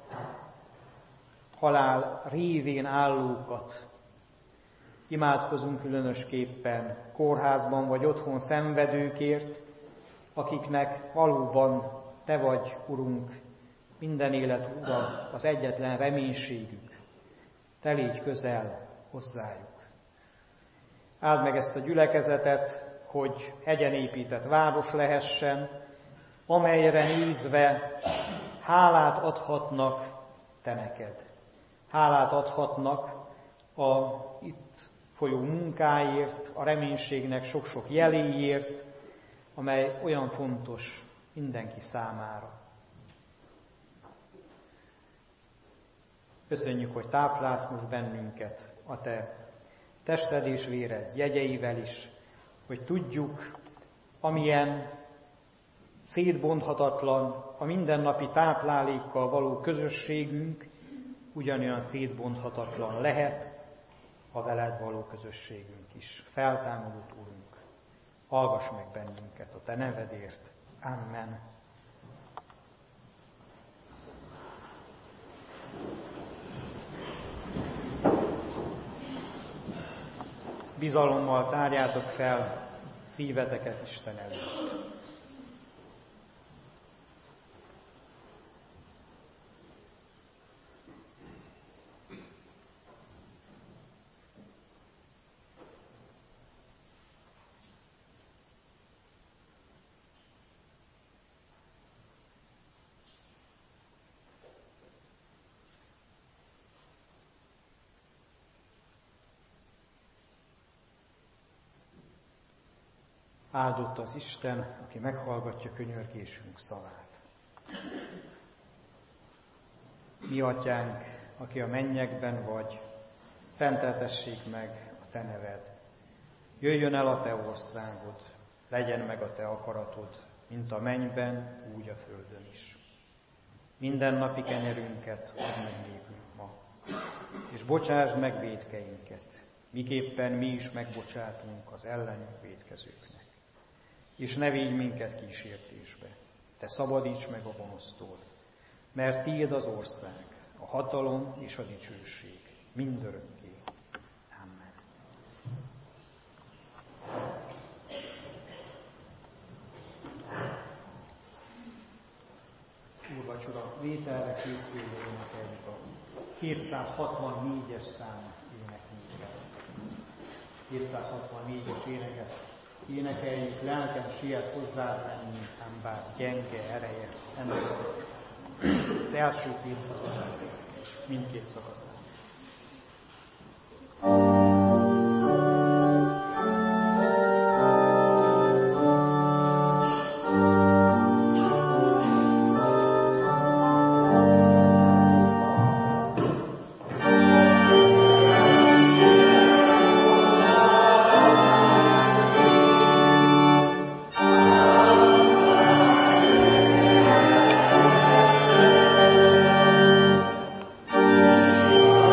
halál révén állókat. Imádkozunk különösképpen kórházban vagy otthon szenvedőkért, akiknek valóban Te vagy, Urunk, minden élet Ura, az egyetlen reménységük. Te légy közel hozzájuk. Áld meg ezt a gyülekezetet, hogy hegyen épített város lehessen, amelyre nézve hálát adhatnak Te neked. Hálát adhatnak a itt folyó munkáért, a reménységnek sok-sok jeléért, amely olyan fontos mindenki számára. Köszönjük, hogy táplálsz most bennünket a Te tested és véred jegyeivel is, hogy tudjuk, amilyen szétbonthatatlan a mindennapi táplálékkal való közösségünk, ugyanolyan szétbonthatatlan lehet a veled való közösségünk is. Feltámadott Úrunk, hallgass meg bennünket a Te nevedért. Amen. Bizalommal tárjátok fel szíveteket Isten előtt. Áldott az Isten, aki meghallgatja könyörgésünk szavát. Mi atyánk, aki a mennyekben vagy, szenteltessék meg a Te neved. Jöjjön el a Te országod, legyen meg a Te akaratod, mint a mennyben, úgy a földön is. Minden napi kenyerünket add meg nékünk ma, és bocsásd meg vétkeinket, miképpen mi is megbocsátunk az ellenünk vétkezőknek. És ne védj minket kísértésbe, Te szabadíts meg a gonosztól, mert Tiéd az ország, a hatalom és a dicsőség mindörökké. Amen. Úrvacsora vételre készülve énekeljük a kétszázhatvannégyes szám énekünket. kétszázhatvannégyes éneket énekeljük, lelkem siet hozzád menni, ám bár gyenge ereje ennek az első két szakaszát, mindkét szakaszát. Amen.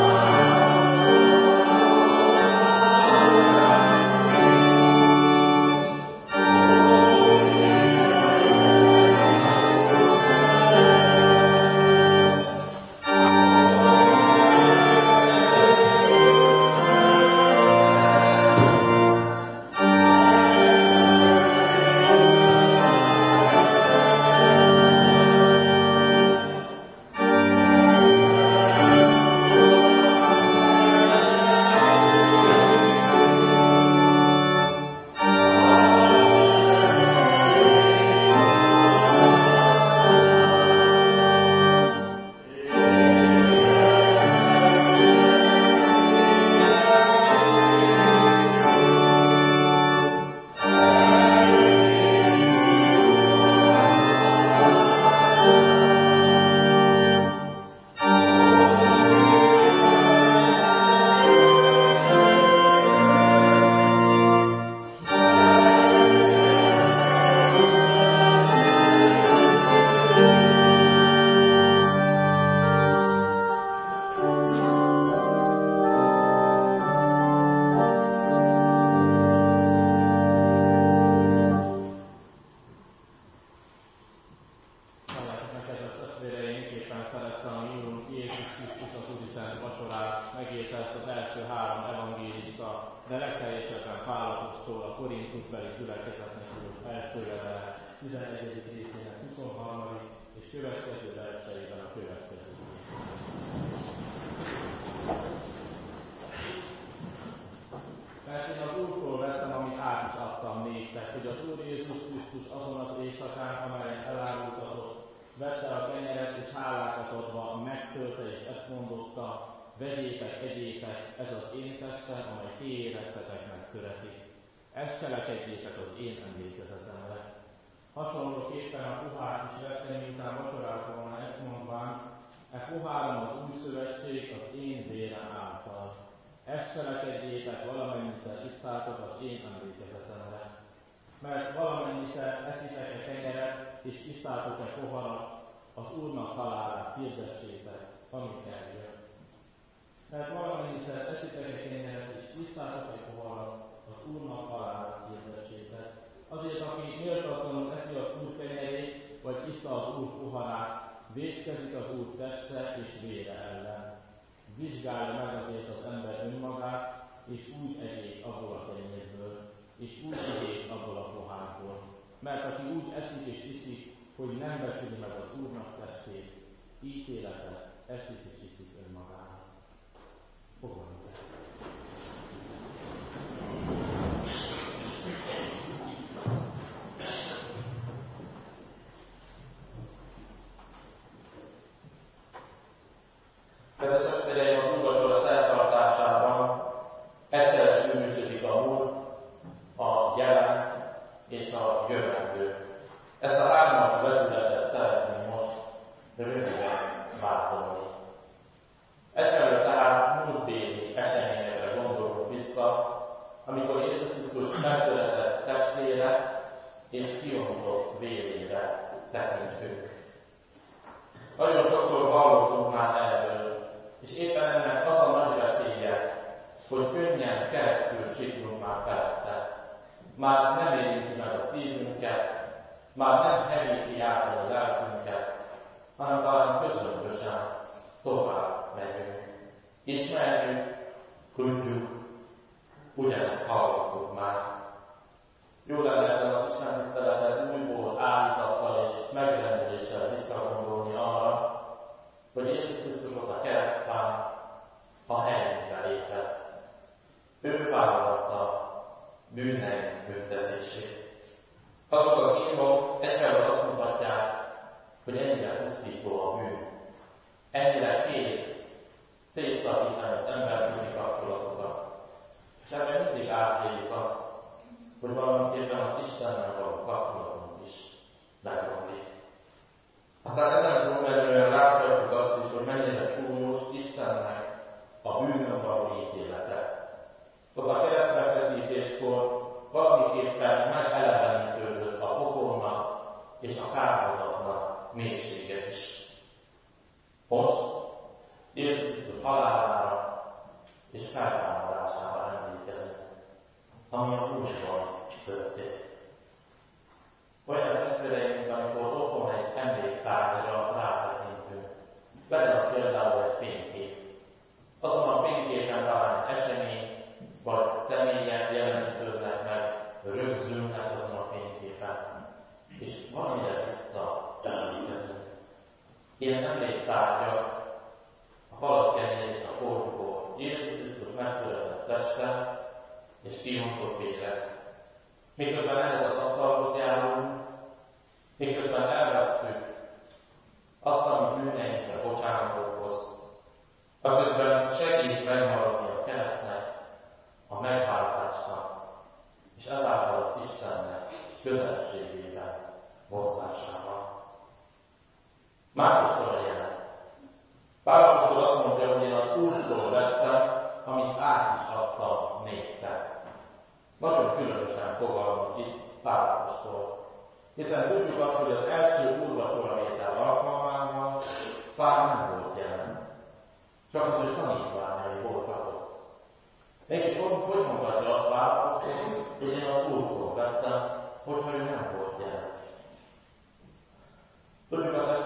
kedves testvéreim, éppen szeretszem a Úrunk Jézus Krisztus az Úri Szent Vacsorát, megértett az első három evangélista, de legteljesebben Pál apostol a korintusbeli gyülekezetnek írott első levele tizenegyedik részének huszonharmadik és következő verseiben a következő. Mert én az Úrtól vettem, amit át is adtam néktek, hogy az Úr Jézus Krisztus azon az éjszakán, amelyen elárultatott, vette a kenyeret és hálákat adva, megtölte és ezt mondotta, vegyétek, egyétek, ez az én testem, amely ti éretteteknek köretik. Ezt cselekedjétek az én emlékezetemre. Hasonlóképpen a pohár is vette, miután vacsorált volna ezt mondván, e poháron az új szövetség az én vérem által. Ezt cselekedjétek, valamennyiszer isszátok az én emlékezetemre. Mert valamennyiszer eszitek e kenyeret, és isszátok e poharat, az Úrnak halálát hirdessétek, amíg eljön. Mert valamennyiszer eszitek e kenyeret, és isszátok e poharat, az Úrnak halálát hirdessétek. Azért, aki méltatlanul eszi az Úr kenyerét, vagy issza az Úr poharát, vétkezik az Úr teste és vére ellen. Vizsgálja meg azért az ember önmagát, és úgy egyék abból a kenyérből, és úgy egyék abból a pohárból. Mert aki úgy eszik és iszik, hogy nem becsüli meg az Úrnak testét, ítéletet eszik és iszik önmagának. Fogadjuk el. Kedves testvéreim, az úrvacsora szertartásában egyszerre sűrűsödik a múlt, a jelen és a jövendő. Ezt a hármas vetületet szeretném most röviden vázolni. Egyfelől tehát múltbéli eseményekre gondolunk vissza, amikor Jézus Krisztus megtöretett testére és kiontott vérére tekintünk. Nagyon sokszor hallottunk már erről, és éppen ennek az a nagy veszélye, hogy könnyen keresztül siklunk már felette. Már nem érinti meg a szívünket, már nem hevíti át a lelkünket, hanem talán közömbösen tovább megyünk. Ismerjük, tudjuk, ugyanezt hallottuk már. Jó lenne ezen az Isten tiszteleten újból állítattal és megrendüléssel visszagondolni arra, hogy Jézus Krisztus ott a keresztfán a helyünkre lépett. Ő vállalta bűneink büntetését. Azok a hírok egyfelől azt mutatják, hogy ennyire pusztító a bűn. Ennyire kész szétszakítani az emberközi kapcsolatokat. És ebben mindig átéljük azt, hogy valamiképpen az Istennel való kapcsolatunk is megromlik. Aztán ezen túlmenően láthatjuk azt is, hogy mennyire súlyos Istennek a bűnön való ítélete. Ott a keresztbefeszítéskor valamiképpen megelevenítődött a pokolnak és a kárhozatnak mélysége is. Most Jézus Krisztus halálára és feltámadására emlékezünk, ami a Úrban történt. Olyan testvéreim, mint amikor otthon egy emléktárgyra rátekintünk. Legyen például egy fénykép. Azon a fényképen talán esemény vagy személyek jelenítődnek meg, rögzülnek azon a fényképen. És valamire visszaemlékezünk. Ilyen emléktárgyak, a halakkenyér és a porkó, Jézus Krisztus megtöretett teste és kiontott vére. Miközben ehhez az asztalhoz járunk, miközben elvesszük azt, ami bűneinkre bocsánatot hoz, aközben segít megmaradni a keresztnek, a megváltásnak, és ezáltal az Istennek közelségében, vonzásával. Másodszor a jelen. Pál apostol azt mondja, hogy én az Úrtól vettem, amit át is adtam néktek. Nagyon különösen fogalmaz itt Pál apostol. Hiszen tudjuk azt, hogy az első úrvacsora vétel alkalmával Pál nem volt jelen. Csak az, hogy tanítványai voltak ott. Mégis hogy mondhatja azt Pál apostol, hogy én az Úrtól vettem, hogyha ő nem volt jelen. Tudjuk a testvéreim,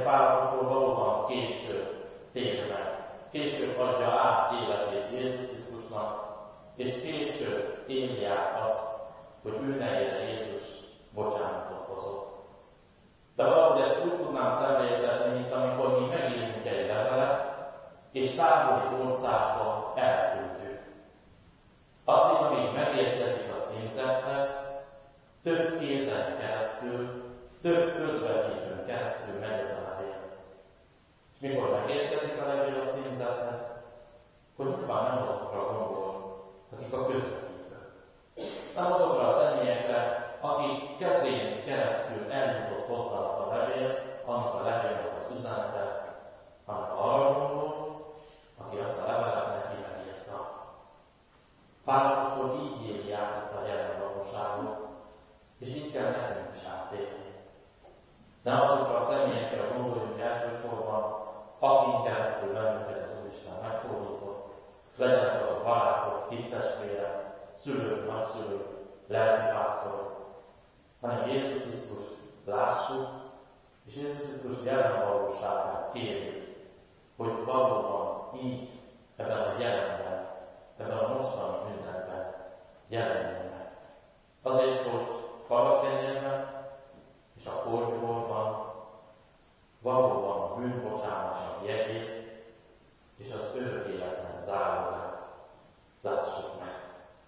Pál apostol valóban később tér meg, később adja át életét Jézus Krisztusnak, és később éli át azt, hogy ő nevére Jézus bocsánatot hozott. De valahogy ezt úgy tudnám szemléltetni, mint amikor mi megírunk egy levelet, és távoli országba elküldjük. Addig, amíg megérkezik a címzethez, több kézen keresztül, több közvetítőn keresztül megy ez a levél. És mikor megérkezik a levél a címzethez, hogy nyilván nem azokra gondol, akik a közvetítők. Nem azokra a személyekre, akik kezén keresztül eljutott hozzá az a levél, annak a levélnek az üzenete, hanem arra gondol, aki azt a levelet neki megírta. Pál apostol így éli át ezt a jelen valóságot, és így kell nekünk is átélni. Nem azokra a személyekre gondoljunk elsősorban, akin keresztül bennünket az Úristen megszólított, legyenek azok barátok, hittestvérek, szülők, nagyszülők, lelkipásztorok, hanem Jézus Krisztus lássuk, és Jézus Krisztus jelen valóságát kérjük, hogy valóban így, ebben a jelenben, ebben a mostani mindenben jelenjön meg. Azért, hogy falakenyérben és a kortyolban valóban a bűnbocsánatnak jegyét és az örök életlen záróját lássuk meg.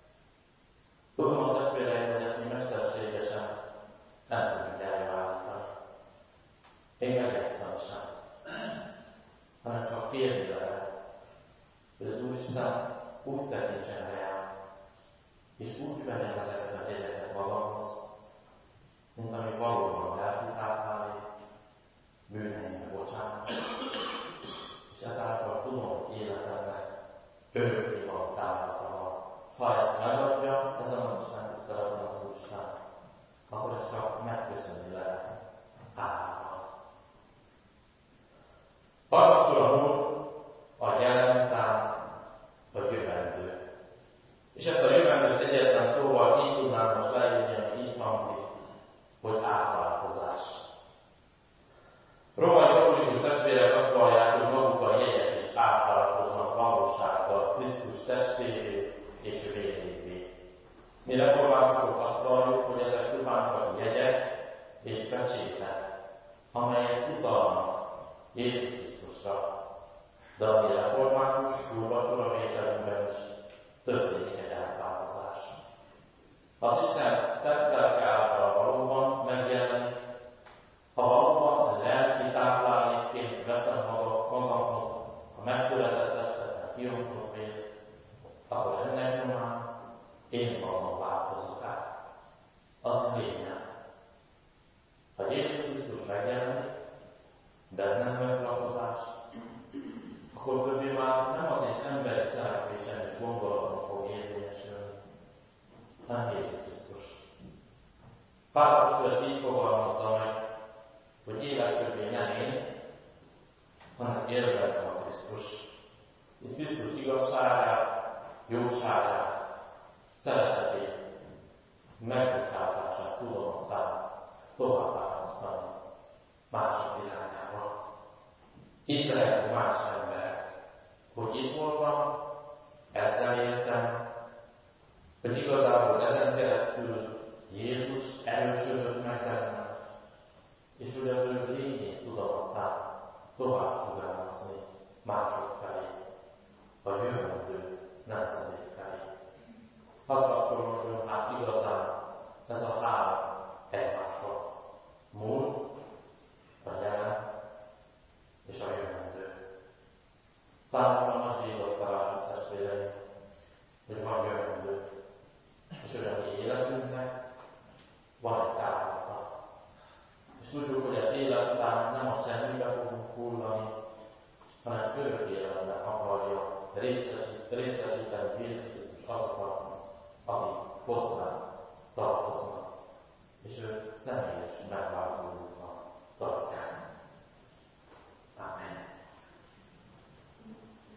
Tudom a testvéreim, hogy ezt mi mesterségesen nem tudjuk elvállítani. Még megjegyszem sem. Hanem csak kérni lehet, hogy az Úristen úgy tekintsen rá, és úgy vegyem ezeket a jegyeket magamhoz, mint ami valóban lelki táplálék, bűneimre bocsánat, és ezáltal tudom, hogy életemnek örökké van támogatva. Ha ezt megadja, ezen az Isten tiszteleten az Úristen, akkor ezt csak megköszönni lehet általában. Harmadszor a múlt, a jelen után, a jövendő. És ezt a jövendőt egyetlen szóval így tudnám most leírni, ami így hangzik, hogy átváltozás. Római katolikus testvérek azt vallják, hogy maguk a jegyek is átváltoznak valósággal Krisztus testévé és vérévé. Mi reformátusok azt valljuk, hogy ezek csupán csak jegyek és pecsétek, amelyek utalnak Jézus Krisztusra. De a mi református úrvacsora vételünkben is történik egy átváltozás. Az Isten szent lelke által valóban megjelenik, ha valóban lelki táplálékként veszem magamhoz a megtöretett testet, a kiontott vért, akkor ennek nyomán én magam változok át. Az lényeg. Ha Jézus Krisztus megjelenik, bennem vesz lakozás, akkor többé már nem az egy emberi cselekvésen és gondolaton fog érvényesülni, hanem Jézus Krisztus. Pál apostol így fogalmazza meg, hogy élet többé nem én, hanem élvetem a Krisztus. És Krisztus igazságát, jóságát, szeretetét, megbocsátását tudom aztán tovább választani mások irányába. Itt lehetünk más emberek, hogy itt voltam, ezzel éltem, hogy igazából ezen keresztül Jézus erősödött meg bennem, és hogy az ő lényét tudom aztán tovább sugározni mások felé, a jövendő nemzedék felé. Hadd kapcsolódjon hát igazán ez a három egymással. Múlt, a jelen és a jövendő. Számomra nagy vigasztalás, testvéreim, hogy van jövendő, és hogy a mi életünknek van egy távlata. És tudjuk, hogy az élet után nem a semmibe fogunk hullani, hanem örök életben akarja részesíteni Jézus Krisztus azokat, akik hozzá